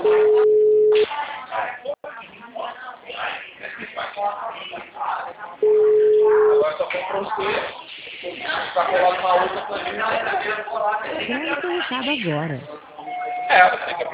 Agora só comprou os dois. Pra colar numa outra planilha. Deve ter entrado agora. É, tem que